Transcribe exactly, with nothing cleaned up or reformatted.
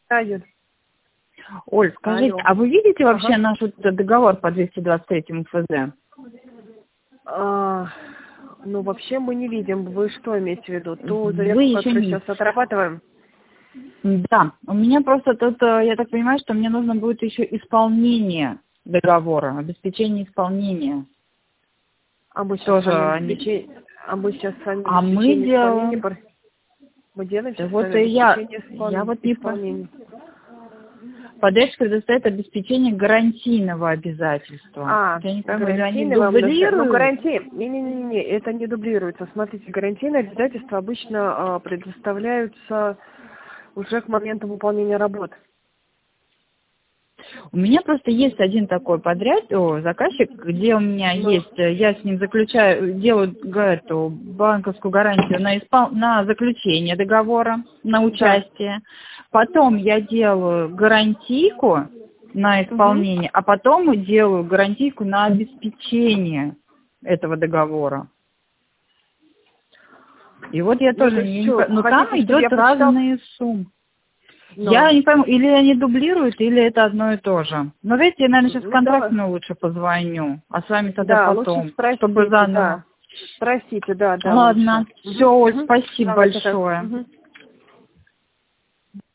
Да, Юль. Оль, скажите, Алло. а вы видите вообще Ага. наш вот договор по двести двадцать третьему эф зэ? А, ну, вообще мы не видим. Вы что имеете в виду? Ту Вы заявку, еще которую не... сейчас отрабатываем? Да, у меня просто тут, э, я так понимаю, что мне нужно будет еще исполнение договора, обеспечение исполнения. А мы сейчас Тоже с вами они... обеспечение... А мы сейчас с вами А мы обеспечение исполнения... делаем... пор- Мы делаем Да сейчас с вот вами и я, обеспечение я исполнения. вот не по... исполнения. Подрядчик предоставит обеспечение гарантийного обязательства. А, Я не пойму, или они гарантийный вам нужно... Ну, дублируют? гарантия... Не-не-не, это не дублируется. Смотрите, гарантийные обязательства обычно а, предоставляются уже к моменту выполнения работ. У меня просто есть один такой подряд, о, заказчик, где у меня Ну, есть, э, я с ним заключаю, делаю га- эту банковскую гарантию на, испол... на заключение договора, на да. участие. Потом я делаю гарантийку на Угу. исполнение, а потом делаю гарантийку на обеспечение этого договора. И вот я Ну, то тоже есть не, не что, по- но там хотите, чтобы я идет прочитал? разные суммы. Ну, Я не пойму, или они дублируют, или это одно и то же. Но видите, я, наверное, сейчас в ну да, контрактную лучше позвоню, а с вами тогда да, лучше потом, чтобы спросите, заново. да. Спросите, да, да, лучше. Ладно, Угу, все, Оль, угу. спасибо Давайте так. большое. Угу.